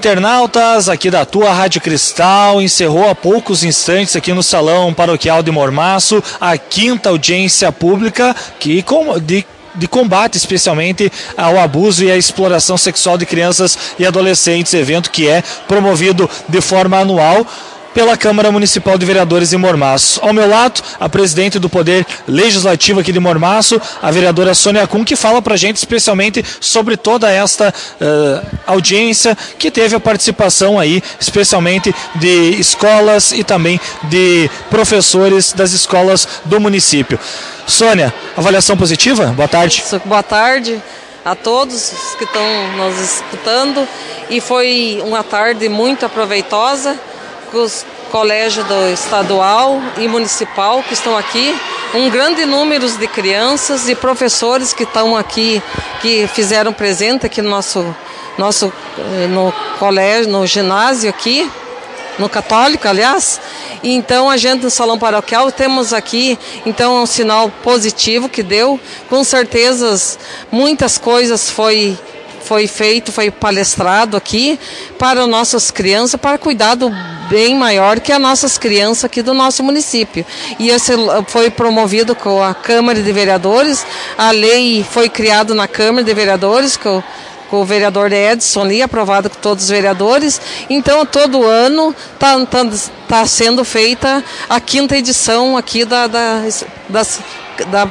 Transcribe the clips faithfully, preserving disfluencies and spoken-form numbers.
Internautas aqui da tua Rádio Cristal, encerrou há poucos instantes aqui no Salão Paroquial de Mormaço a quinta audiência pública que, de, de combate especialmente ao abuso e à exploração sexual de crianças e adolescentes, evento que é promovido de forma anual pela Câmara Municipal de Vereadores de Mormaço. Ao meu lado, a presidente do Poder Legislativo aqui de Mormaço, a vereadora Sônia Kuhn, que fala para a gente especialmente sobre toda esta uh, audiência que teve a participação aí, especialmente de escolas e também de professores das escolas do município. Sônia, avaliação positiva? Boa tarde. Isso, boa tarde a todos que estão nos escutando, e foi uma tarde muito aproveitosa, os colégios do estadual e municipal que estão aqui, um grande número de crianças e professores que estão aqui, que fizeram presente aqui no nosso, nosso no colégio, no ginásio aqui, no católico, aliás. Então a gente no Salão Paroquial temos aqui, então, um sinal positivo que deu, com certeza muitas coisas foi foi feito, foi palestrado aqui para nossas crianças, para cuidado bem maior que as nossas crianças aqui do nosso município. E esse foi promovido com a Câmara de Vereadores, a lei foi criada na Câmara de Vereadores, com, com o vereador Edson ali, aprovado com todos os vereadores. Então, todo ano está tá, tá sendo feita a quinta edição aqui da, da, das, da,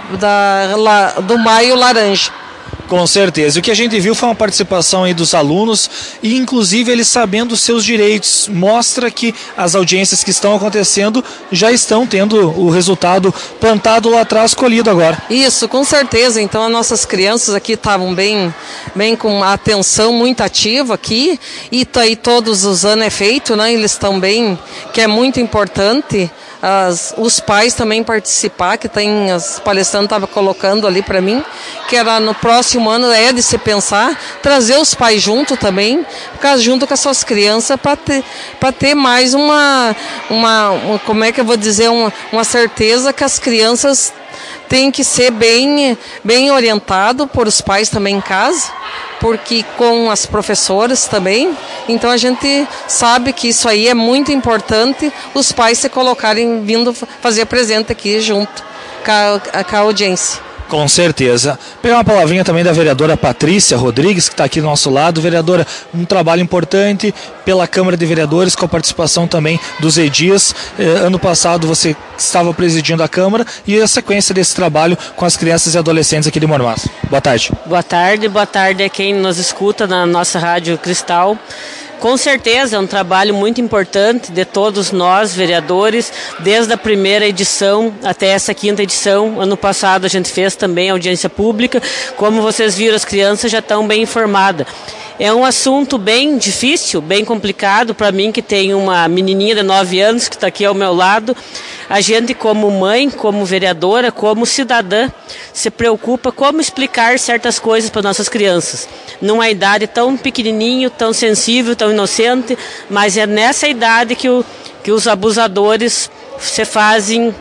da, do Maio Laranja. Com certeza. O que a gente viu foi uma participação aí dos alunos e, inclusive, eles sabendo os seus direitos. Mostra que as audiências que estão acontecendo já estão tendo o resultado plantado lá atrás, colhido agora. Isso, com certeza. Então, as nossas crianças aqui estavam bem, bem com uma atenção muito ativa aqui, e aí todos os anos é feito, né? Eles estão bem, que é muito importante. As, os pais também participar, que tem as palestrantes estavam colocando ali para mim, que era no próximo ano é de se pensar, trazer os pais junto também, junto com as suas crianças, para ter, para ter mais uma, uma, uma, como é que eu vou dizer, uma, uma certeza que as crianças têm que ser bem, bem orientado por os pais também em casa, porque com as professoras também. Então a gente sabe que isso aí é muito importante, os pais se colocarem vindo fazer presente aqui junto com a, com a audiência. Com certeza. Pegar uma palavrinha também da vereadora Patrícia Rodrigues, que está aqui do nosso lado. Vereadora, um trabalho importante pela Câmara de Vereadores, com a participação também dos edis. Eh, ano passado você estava presidindo a Câmara, e a sequência desse trabalho com as crianças e adolescentes aqui de Mormaço. Boa tarde. Boa tarde, boa tarde a quem nos escuta na nossa Rádio Cristal. Com certeza é um trabalho muito importante de todos nós, vereadores, desde a primeira edição até essa quinta edição. Ano passado a gente fez também audiência pública. Como vocês viram, as crianças já estão bem informadas. É um assunto bem difícil, bem complicado para mim, que tenho uma menininha de nove anos que está aqui ao meu lado. A gente, como mãe, como vereadora, como cidadã, se preocupa como explicar certas coisas para nossas crianças. Numa idade tão pequenininho, tão sensível, tão inocente, mas é nessa idade que, o, que os abusadores se fazem,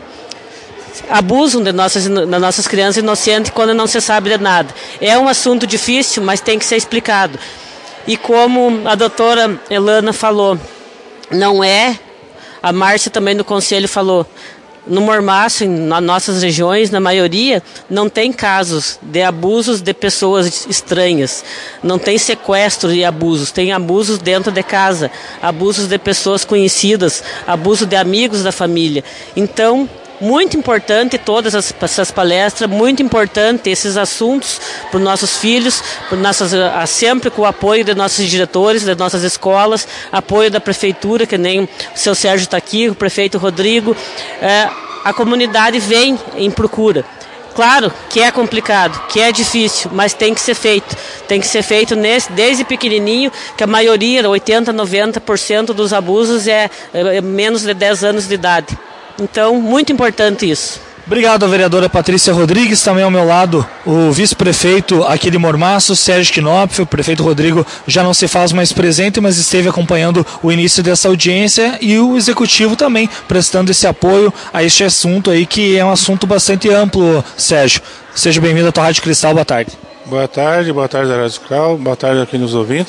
abusam de nossas, de nossas crianças inocentes quando não se sabe de nada. É um assunto difícil, mas tem que ser explicado. E como a doutora Elana falou, não é, a Márcia também do Conselho falou, no Mormaço, nas nossas regiões, na maioria, não tem casos de abusos de pessoas estranhas. Não tem sequestro e abusos, tem abusos dentro de casa, abusos de pessoas conhecidas, abuso de amigos da família. Então, muito importante todas as, essas palestras, muito importante esses assuntos para os nossos filhos, por nossas, sempre com o apoio de nossos diretores, das nossas escolas, apoio da prefeitura, que nem o seu Sérgio está aqui, o prefeito Rodrigo. É, a comunidade vem em procura. Claro que é complicado, que é difícil, mas tem que ser feito. Tem que ser feito nesse, desde pequenininho, que a maioria, oitenta, noventa por cento dos abusos é, é menos de dez anos de idade. Então, muito importante isso. Obrigado, vereadora Patrícia Rodrigues. Também ao meu lado, o vice-prefeito aqui de Mormaço, Sérgio Knopf. O prefeito Rodrigo já não se faz mais presente, mas esteve acompanhando o início dessa audiência, e o executivo também prestando esse apoio a este assunto aí, que é um assunto bastante amplo. Sérgio, seja bem-vindo à tua Rádio Cristal. Boa tarde. Boa tarde, boa tarde, Rádio Cristal. Boa tarde aqui nos ouvintes, né?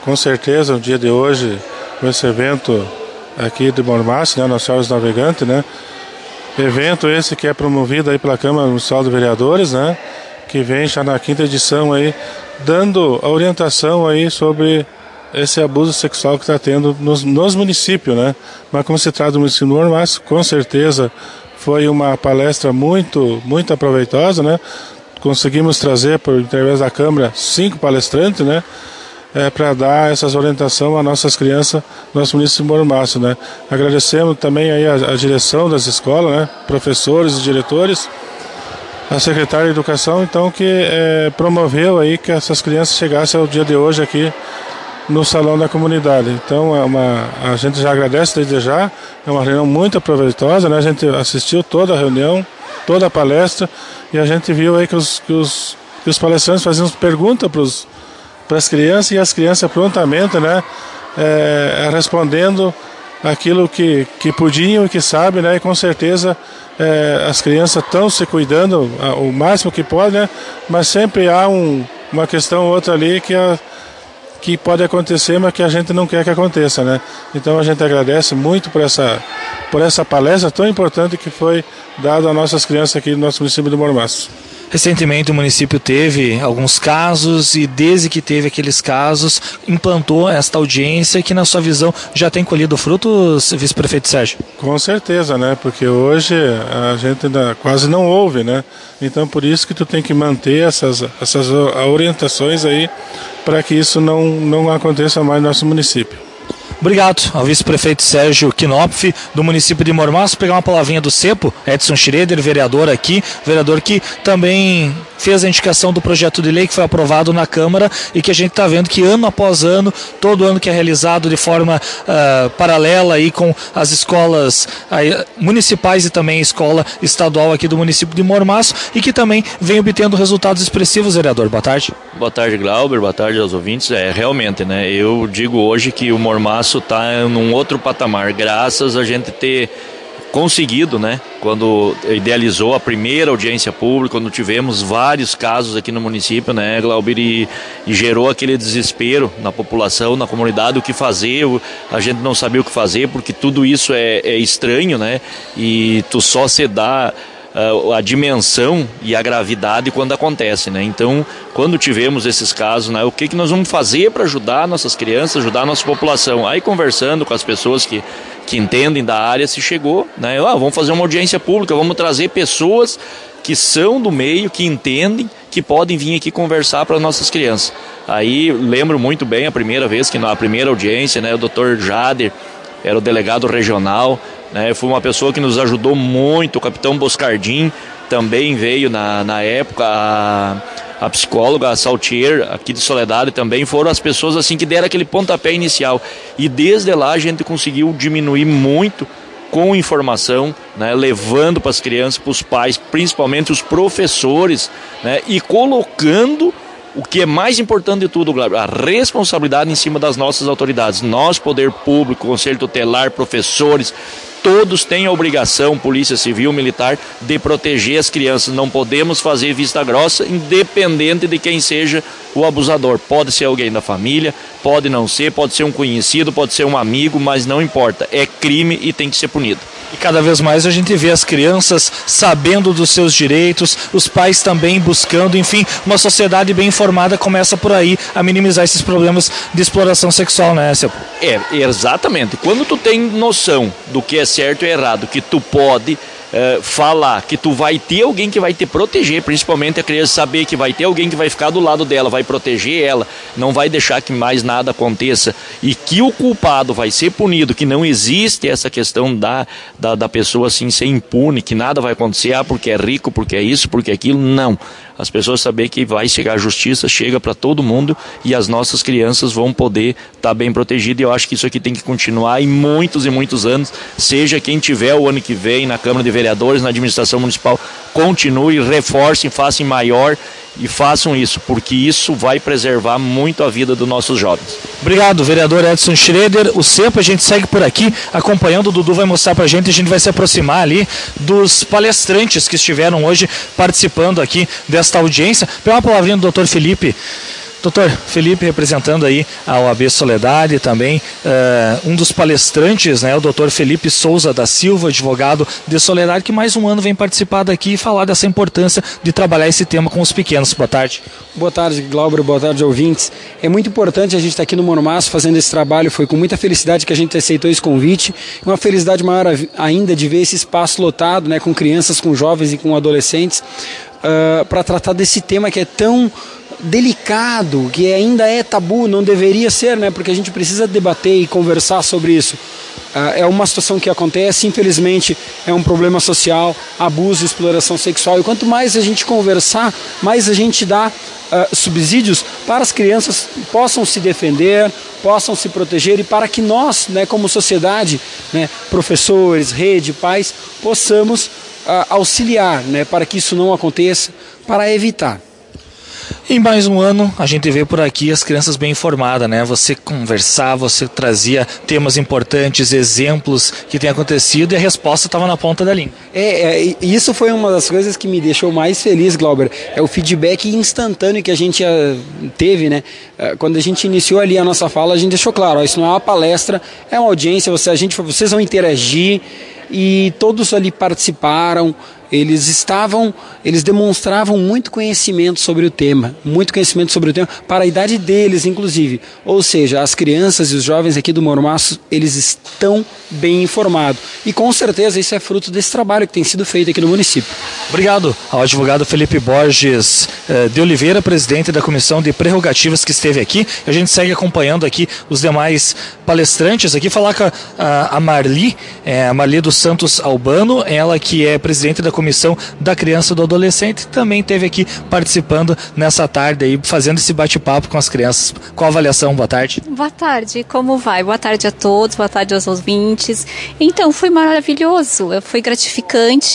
com certeza, o dia de hoje, com esse evento aqui de Mormaço, né, Nossa Senhora dos Navegantes, né, evento esse que é promovido aí pela Câmara Municipal de Vereadores, né, que vem já na quinta edição aí, dando a orientação aí sobre esse abuso sexual que está tendo nos, nos municípios, né, mas como se trata do município de Mormaço, com certeza foi uma palestra muito, muito aproveitosa, né, conseguimos trazer, por intermédio da Câmara, cinco palestrantes, né, É, para dar essas orientações às nossas crianças no nosso município de Mormaço, né? Agradecemos também aí a, a direção das escolas, né? Professores e diretores, a secretária de Educação, então, que é, promoveu aí que essas crianças chegassem ao dia de hoje aqui no Salão da Comunidade. Então, é uma, a gente já agradece desde já, é uma reunião muito proveitosa, né? A gente assistiu toda a reunião, toda a palestra, e a gente viu aí que os, que os, que os palestrantes faziam perguntas para os para as crianças, e as crianças prontamente, né, é, respondendo aquilo que, que podiam e que sabem, né, e com certeza é, as crianças estão se cuidando o máximo que podem, né, mas sempre há um, uma questão ou outra ali que, a, que pode acontecer, mas que a gente não quer que aconteça, né. Então a gente agradece muito por essa, por essa palestra tão importante que foi dada às nossas crianças aqui no nosso município de Mormaço. Recentemente o município teve alguns casos e desde que teve aqueles casos implantou esta audiência que na sua visão já tem colhido frutos, vice-prefeito Sérgio? Com certeza, né? Porque hoje a gente ainda quase não ouve, né? Então por isso que tu tem que manter essas, essas orientações aí para que isso não, não aconteça mais no nosso município. Obrigado ao vice-prefeito Sérgio Knopf, do município de Mormaço. Pegar uma palavrinha do Cepo, Edson Schroeder, vereador aqui, vereador que também fez a indicação do projeto de lei que foi aprovado na Câmara e que a gente está vendo que ano após ano, todo ano que é realizado de forma uh, paralela aí com as escolas uh, municipais e também a escola estadual aqui do município de Mormaço e que também vem obtendo resultados expressivos, vereador. Boa tarde. Boa tarde, Glauber. Boa tarde aos ouvintes. É, realmente, né? Eu digo hoje que o Mormaço está num outro patamar, graças a gente ter conseguido, né, quando idealizou a primeira audiência pública, quando tivemos vários casos aqui no município, né, Glauber, e, e gerou aquele desespero na população, na comunidade, o que fazer, a gente não sabia o que fazer, porque tudo isso é, é estranho, né, e tu só se dá a dimensão e a gravidade quando acontece, né? Então, quando tivemos esses casos, né, o que, que nós vamos fazer para ajudar nossas crianças, ajudar a nossa população? Aí, conversando com as pessoas que, que entendem da área, se chegou, né? Ah, vamos fazer uma audiência pública, vamos trazer pessoas que são do meio, que entendem, que podem vir aqui conversar para as nossas crianças. Aí, lembro muito bem a primeira vez, que na primeira audiência, né, o doutor Jader era o delegado regional, né, foi uma pessoa que nos ajudou muito, o capitão Boscardim também veio na, na época, a, a psicóloga, a Saltier, aqui de Soledade também, foram as pessoas assim que deram aquele pontapé inicial, e desde lá a gente conseguiu diminuir muito com informação, né, levando para as crianças, para os pais, principalmente os professores, né, e colocando o que é mais importante de tudo, a responsabilidade em cima das nossas autoridades. Nós, poder público, conselho tutelar, professores, todos têm a obrigação, polícia civil, militar, de proteger as crianças. Não podemos fazer vista grossa, independente de quem seja o abusador. Pode ser alguém da família, pode não ser, pode ser um conhecido, pode ser um amigo, mas não importa. É crime e tem que ser punido. E cada vez mais a gente vê as crianças sabendo dos seus direitos, os pais também buscando, enfim, uma sociedade bem informada começa por aí a minimizar esses problemas de exploração sexual, né, Cepo? É, exatamente. Quando tu tem noção do que é certo e errado, que tu pode é, falar, que tu vai ter alguém que vai te proteger, principalmente a criança saber que vai ter alguém que vai ficar do lado dela, vai proteger ela, não vai deixar que mais nada aconteça e que o culpado vai ser punido, que não existe essa questão da, da, da pessoa assim ser impune, que nada vai acontecer, ah, porque é rico, porque é isso, porque é aquilo, não. As pessoas saber que vai chegar a justiça, chega para todo mundo e as nossas crianças vão poder estar tá bem protegidas, e eu acho que isso aqui tem que continuar em muitos e muitos anos, seja quem tiver o ano que vem na Câmara de Vereadores, na administração municipal, continue, reforcem, façam maior e façam isso, porque isso vai preservar muito a vida dos nossos jovens. Obrigado, vereador Edson Schroeder. O Cepo, a gente segue por aqui acompanhando, o Dudu vai mostrar pra gente, a gente vai se aproximar ali dos palestrantes que estiveram hoje participando aqui desta audiência. Pega uma palavrinha do doutor Felipe. Doutor Felipe, representando aí a O A B Soledade, também uh, um dos palestrantes, né, o doutor Felipe Souza da Silva, advogado de Soledade, que mais um ano vem participar daqui e falar dessa importância de trabalhar esse tema com os pequenos. Boa tarde. Boa tarde, Glauber, boa tarde, ouvintes. É muito importante a gente estar aqui no Mormaço fazendo esse trabalho, foi com muita felicidade que a gente aceitou esse convite, uma felicidade maior ainda de ver esse espaço lotado, né, com crianças, com jovens e com adolescentes, uh, para tratar desse tema que é tão delicado, que ainda é tabu, não deveria ser, né? Porque a gente precisa debater e conversar sobre isso. Uh, é uma situação que acontece, infelizmente é um problema social, abuso, exploração sexual, e quanto mais a gente conversar, mais a gente dá uh, subsídios para as crianças possam se defender, possam se proteger, e para que nós, né, como sociedade, né, professores, rede, pais, possamos uh, auxiliar, né, para que isso não aconteça, para evitar. Em mais um ano, a gente vê por aqui as crianças bem informadas, né? Você conversava, você trazia temas importantes, exemplos que têm acontecido, e a resposta estava na ponta da língua. É, é, isso foi uma das coisas que me deixou mais feliz, Glauber. É o feedback instantâneo que a gente uh, teve, né? Uh, quando a gente iniciou ali a nossa fala, a gente deixou claro, ó, isso não é uma palestra, é uma audiência, você, a gente, vocês vão interagir, e todos ali participaram. Eles estavam, eles demonstravam muito conhecimento sobre o tema, muito conhecimento sobre o tema, para a idade deles, inclusive. Ou seja, as crianças e os jovens aqui do Mormaço, eles estão bem informados. E com certeza isso é fruto desse trabalho que tem sido feito aqui no município. Obrigado ao advogado Felipe Borges eh, de Oliveira, presidente da Comissão de Prerrogativas, que esteve aqui. A gente segue acompanhando aqui os demais palestrantes aqui. Falar com a, a Marli, é, a Marli dos Santos Albano, ela que é presidente da Comissão da Criança e do Adolescente, também esteve aqui participando nessa tarde aí, fazendo esse bate-papo com as crianças. Qual a avaliação? Boa tarde. Boa tarde, como vai? Boa tarde a todos, boa tarde aos ouvintes. Então, foi maravilhoso, foi gratificante,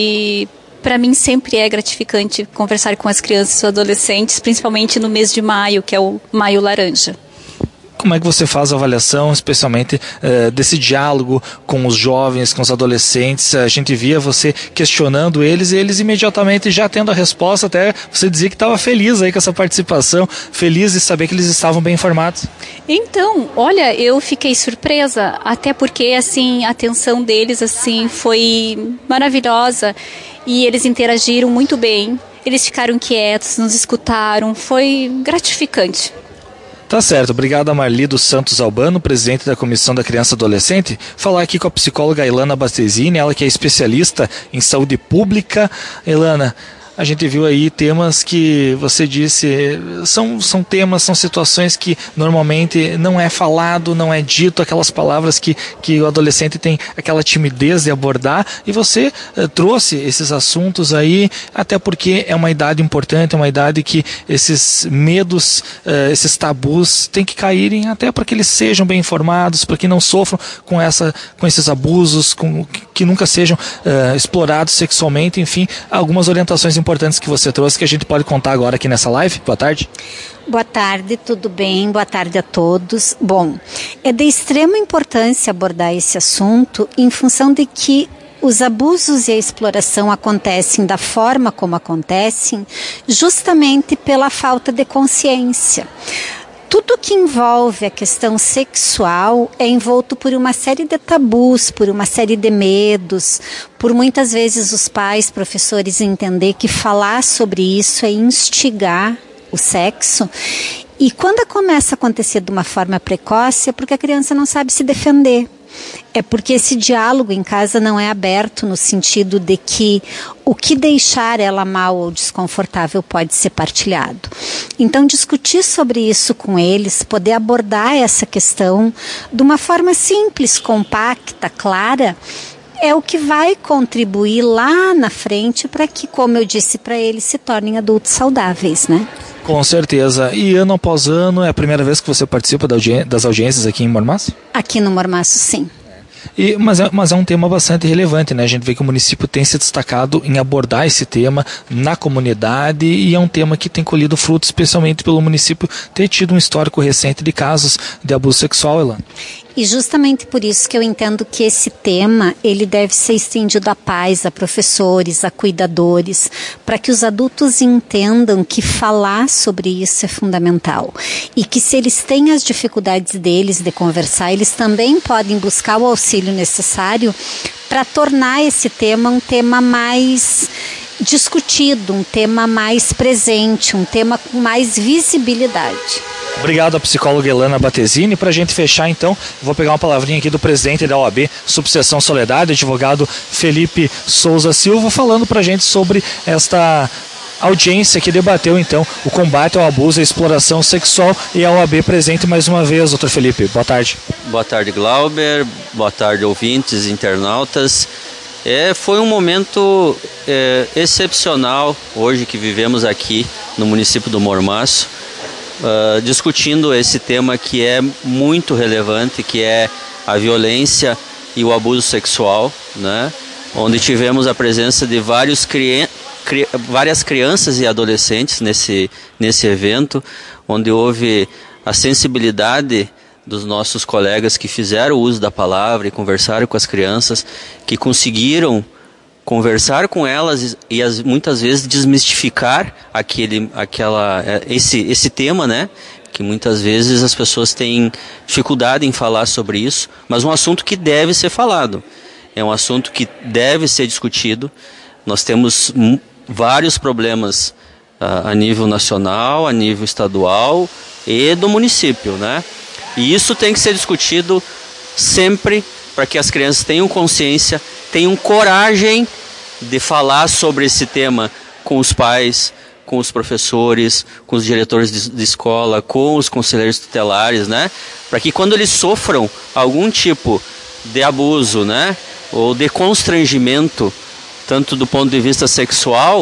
e para mim sempre é gratificante conversar com as crianças e adolescentes, principalmente no mês de maio, que é o Maio Laranja. Como é que você faz a avaliação, especialmente uh, desse diálogo com os jovens, com os adolescentes? A gente via você questionando eles e eles imediatamente já tendo a resposta, até você dizia que estava feliz aí com essa participação, feliz de saber que eles estavam bem informados. Então, olha, eu fiquei surpresa, até porque assim, a atenção deles assim, foi maravilhosa e eles interagiram muito bem, eles ficaram quietos, nos escutaram, foi gratificante. Tá certo, obrigado a Marli dos Santos Albano, presidente da Comissão da Criança e Adolescente. Falar aqui com a psicóloga Ilana Bastesini, ela que é especialista em saúde pública. Ilana, a gente viu aí temas que você disse, são, são temas, são situações que normalmente não é falado, não é dito, aquelas palavras que, que o adolescente tem aquela timidez de abordar, e você eh, trouxe esses assuntos aí, até porque é uma idade importante, é uma idade que esses medos, eh, esses tabus têm que caírem, até para que eles sejam bem informados, para que não sofram com, essa, com esses abusos, com, que, que nunca sejam eh, explorados sexualmente, enfim, algumas orientações importantes que você trouxe que a gente pode contar agora aqui nessa live. Boa tarde. Boa tarde, tudo bem? Boa tarde a todos. Bom, é de extrema importância abordar esse assunto em função de que os abusos e a exploração acontecem da forma como acontecem, justamente pela falta de consciência. Tudo que envolve a questão sexual é envolto por uma série de tabus, por uma série de medos, por muitas vezes os pais, professores entender que falar sobre isso é instigar o sexo. E quando começa a acontecer de uma forma precoce é porque a criança não sabe se defender. É porque esse diálogo em casa não é aberto no sentido de que o que deixar ela mal ou desconfortável pode ser partilhado. Então, discutir sobre isso com eles, poder abordar essa questão de uma forma simples, compacta, clara, é o que vai contribuir lá na frente para que, como eu disse para eles, se tornem adultos saudáveis, né? Com certeza. E ano após ano, é a primeira vez que você participa das audiências aqui em Mormaço? Aqui no Mormaço, sim. E, mas, é, mas é um tema bastante relevante, né? A gente vê que o município tem se destacado em abordar esse tema na comunidade, e é um tema que tem colhido frutos, especialmente pelo município ter tido um histórico recente de casos de abuso sexual, Elana. E justamente por isso que eu entendo que esse tema, ele deve ser estendido a pais, a professores, a cuidadores, para que os adultos entendam que falar sobre isso é fundamental. E que se eles têm as dificuldades deles de conversar, eles também podem buscar o auxílio necessário para tornar esse tema um tema mais discutido, um tema mais presente, um tema com mais visibilidade. Obrigado à psicóloga Elana Battesini. Para a gente fechar, então, vou pegar uma palavrinha aqui do presidente da O A B, Subseção Soledade, advogado Felipe Souza Silva, falando para a gente sobre esta audiência que debateu, então, o combate ao abuso e à exploração sexual, e a O A B presente mais uma vez. Doutor Felipe, boa tarde. Boa tarde, Glauber. Boa tarde, ouvintes, internautas. É, foi um momento é, excepcional hoje que vivemos aqui no município do Mormaço, uh, discutindo esse tema que é muito relevante, que é a violência e o abuso sexual, né? Onde tivemos a presença de vários cri... Cri... várias crianças e adolescentes nesse, nesse evento, onde houve a sensibilidade dos nossos colegas que fizeram uso da palavra e conversaram com as crianças, que conseguiram conversar com elas e as, muitas vezes desmistificar aquele, aquela, esse, esse tema, né? Que muitas vezes as pessoas têm dificuldade em falar sobre isso, mas um assunto que deve ser falado, é um assunto que deve ser discutido. Nós temos m- vários problemas uh, a nível nacional, a nível estadual e do município, né? E isso tem que ser discutido sempre para que as crianças tenham consciência, tenham coragem de falar sobre esse tema com os pais, com os professores, com os diretores de, de escola, com os conselheiros tutelares, né? Para que quando eles sofram algum tipo de abuso, né? Ou de constrangimento, tanto do ponto de vista sexual,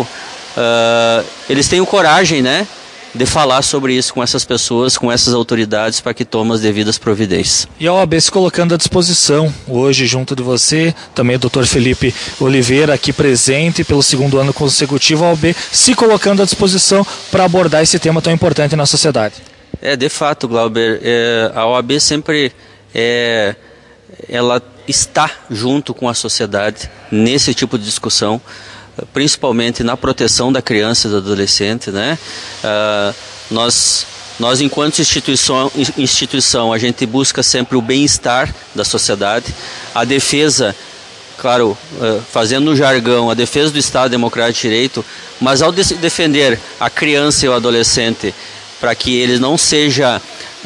uh, eles tenham coragem, né? De falar sobre isso com essas pessoas, com essas autoridades, para que tomem as devidas providências. E a O A B se colocando à disposição hoje, junto de você, também o doutor Felipe Oliveira aqui presente pelo segundo ano consecutivo, a O A B se colocando à disposição para abordar esse tema tão importante na sociedade. É, de fato, Glauber, é, a O A B sempre é, ela está junto com a sociedade nesse tipo de discussão, principalmente na proteção da criança e do adolescente, né? Uh, nós, nós, enquanto instituição, instituição, a gente busca sempre o bem-estar da sociedade, a defesa, claro, uh, fazendo no jargão, a defesa do Estado Democrático de Direito, mas ao de- defender a criança e o adolescente para que ele não seja,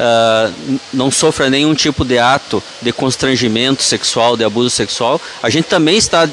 uh, não sofra nenhum tipo de ato de constrangimento sexual, de abuso sexual, a gente também está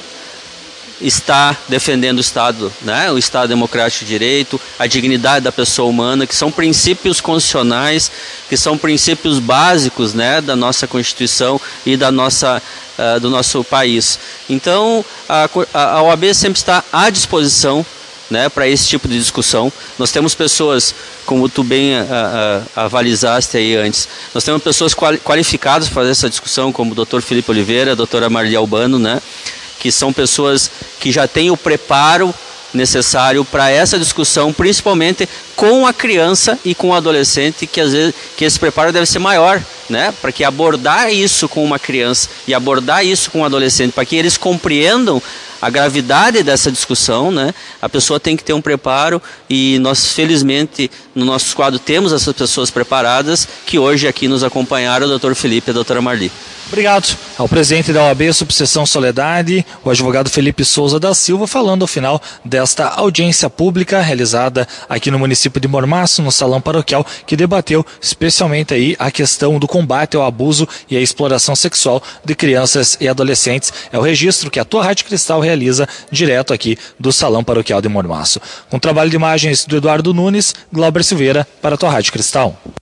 está defendendo o Estado, né? O Estado Democrático de Direito, a dignidade da pessoa humana, que são princípios constitucionais, que são princípios básicos, né, da nossa Constituição e da nossa, uh, do nosso país. Então, a, a O A B sempre está à disposição, né, para esse tipo de discussão. Nós temos pessoas, como tu bem uh, uh, avalizaste aí antes, nós temos pessoas quali- qualificadas para fazer essa discussão, como o doutor Felipe Oliveira, a doutora Marli Albano, né, que são pessoas que já têm o preparo necessário para essa discussão, principalmente com a criança e com o adolescente, que às vezes que esse preparo deve ser maior, né? Para que abordar isso com uma criança e abordar isso com um adolescente, para que eles compreendam a gravidade dessa discussão, né? A pessoa tem que ter um preparo e nós, felizmente, no nosso quadro temos essas pessoas preparadas que hoje aqui nos acompanharam, o doutor Felipe e a doutora Marli. Obrigado ao presidente da O A B, Subseção Soledade, o advogado Felipe Souza da Silva, falando ao final desta audiência pública realizada aqui no município de Mormaço, no Salão Paroquial, que debateu especialmente aí a questão do combate ao abuso e à exploração sexual de crianças e adolescentes. É o registro que a tua Rádio Cristal realiza direto aqui do Salão Paroquial de Mormaço. Com trabalho de imagens do Eduardo Nunes, Glauber Silveira para a tua Rádio Cristal.